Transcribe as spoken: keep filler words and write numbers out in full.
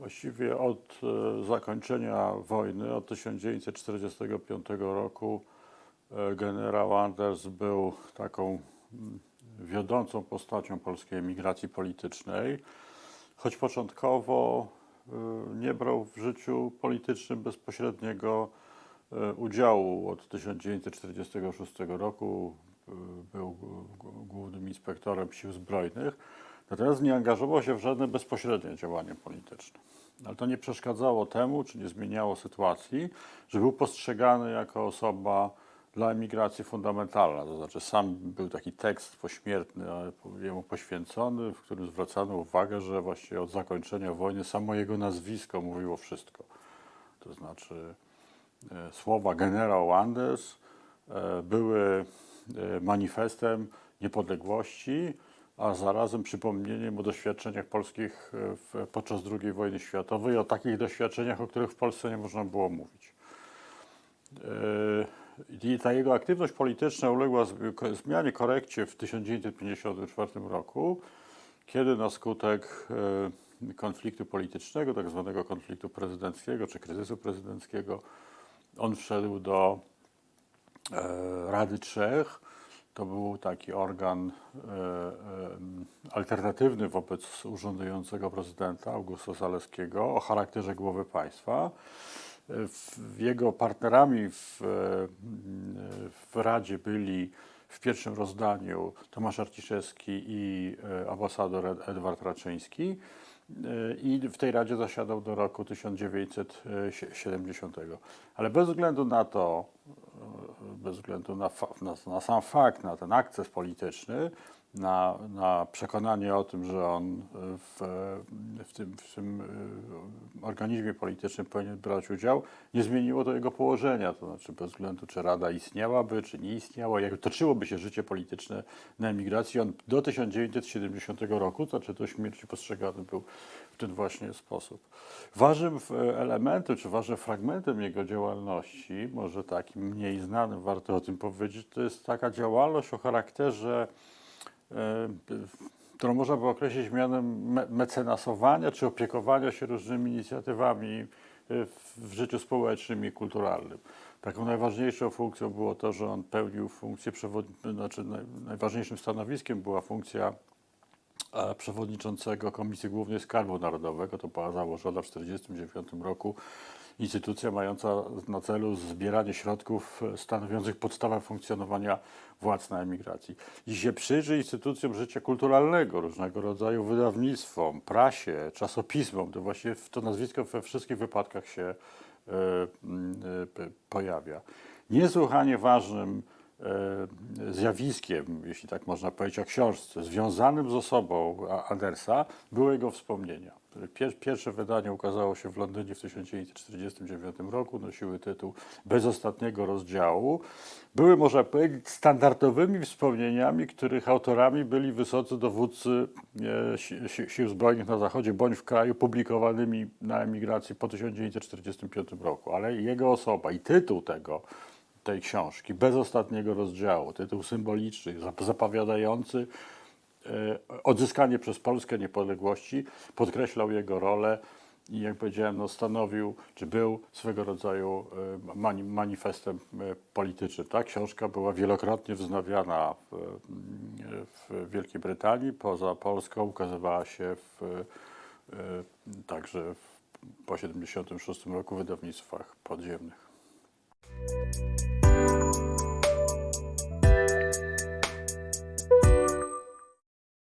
Właściwie od e, zakończenia wojny, od tysiąc dziewięćset czterdziestego piątego roku, e, generał Anders był taką mm, wiodącą postacią polskiej emigracji politycznej, choć początkowo e, nie brał w życiu politycznym bezpośredniego e, udziału. Od tysiąc dziewięćset czterdziestego szóstego roku e, był g- głównym inspektorem sił zbrojnych, natomiast nie angażował się w żadne bezpośrednie działanie polityczne. Ale to nie przeszkadzało temu, czy nie zmieniało sytuacji, że był postrzegany jako osoba dla emigracji fundamentalna. To znaczy sam był taki tekst pośmiertny, ale jemu poświęcony, w którym zwracano uwagę, że właściwie od zakończenia wojny samo jego nazwisko mówiło wszystko. To znaczy e, słowa generał Anders e, były e, manifestem niepodległości, a zarazem przypomnieniem o doświadczeniach polskich w, podczas drugiej wojny światowej, o takich doświadczeniach, o których w Polsce nie można było mówić. I ta jego aktywność polityczna uległa zmianie, korekcie w tysiąc dziewięćset pięćdziesiątym czwartym roku, kiedy na skutek konfliktu politycznego, tak zwanego konfliktu prezydenckiego czy kryzysu prezydenckiego, on wszedł do Rady Trzech. To był taki organ e, e, alternatywny wobec urzędującego prezydenta Augusta Zaleskiego o charakterze głowy państwa. W, jego partnerami w, w Radzie byli w pierwszym rozdaniu Tomasz Arciszewski i ambasador Edward Raczyński. I w tej Radzie zasiadał do roku tysiąc dziewięćset siedemdziesiątego. Ale bez względu na to, bez względu na, na, na sam fakt, na ten akces polityczny, na, na przekonanie o tym, że on w, w, tym, w tym organizmie politycznym powinien brać udział, nie zmieniło to jego położenia. To znaczy bez względu, czy Rada istniałaby, czy nie istniała, jak toczyłoby się życie polityczne na emigracji, on do tysiąc dziewięćset siedemdziesiątego roku, to znaczy do śmierci postrzegany był w ten właśnie sposób. Ważnym elementem, czy ważnym fragmentem jego działalności, może takim mniej znanym, warto o tym powiedzieć, to jest taka działalność o charakterze, którą można by określić mianem me mecenasowania czy opiekowania się różnymi inicjatywami w życiu społecznym i kulturalnym. Taką najważniejszą funkcją było to, że on pełnił funkcję przewodniczącego, znaczy naj, najważniejszym stanowiskiem była funkcja przewodniczącego Komisji Głównej Skarbu Narodowego. To była założona w tysiąc dziewięćset czterdziestym dziewiątym roku instytucja mająca na celu zbieranie środków stanowiących podstawę funkcjonowania władz na emigracji. I się przyjrzy instytucjom życia kulturalnego, różnego rodzaju wydawnictwom, prasie, czasopismom, to właśnie to nazwisko we wszystkich wypadkach się e, e, pojawia. Niesłychanie ważnym zjawiskiem, jeśli tak można powiedzieć o książce, związanym z osobą Andersa, były jego wspomnienia. Pierwsze wydanie ukazało się w Londynie w tysiąc dziewięćset czterdziestym dziewiątym roku, nosiły tytuł Bez ostatniego rozdziału. Były, można powiedzieć, standardowymi wspomnieniami, których autorami byli wysocy dowódcy e, sił zbrojnych na Zachodzie bądź w kraju, publikowanymi na emigracji po tysiąc dziewięćset czterdziestym piątym roku. Ale jego osoba i tytuł tego tej książki, bez ostatniego rozdziału, tytuł symboliczny, zapowiadający e, odzyskanie przez Polskę niepodległości, podkreślał jego rolę i, jak powiedziałem, no, stanowił, czy był swego rodzaju e, mani manifestem e, politycznym. Ta książka była wielokrotnie wznawiana w, w Wielkiej Brytanii, poza Polską ukazywała się w, e, także w, po tysiąc dziewięćset siedemdziesiątym szóstym roku w wydawnictwach podziemnych.